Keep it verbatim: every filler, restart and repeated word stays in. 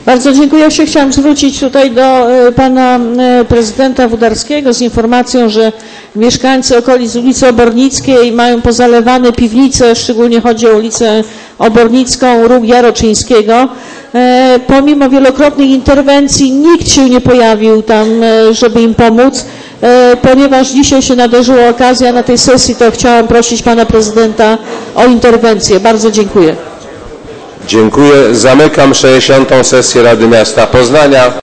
Bardzo dziękuję. Ja się chciałam zwrócić tutaj do pana prezydenta Wódarskiego z informacją, że mieszkańcy okolic ulicy Obornickiej mają pozalewane piwnice, szczególnie chodzi o ulicę Obornicką, Róg Jaroczyńskiego. Pomimo wielokrotnych interwencji nikt się nie pojawił tam, żeby im pomóc. Ponieważ dzisiaj się nadarzyła okazja na tej sesji, to chciałam prosić pana prezydenta o interwencję. Bardzo dziękuję. Dziękuję. Zamykam sześćdziesiątą sesję Rady Miasta Poznania.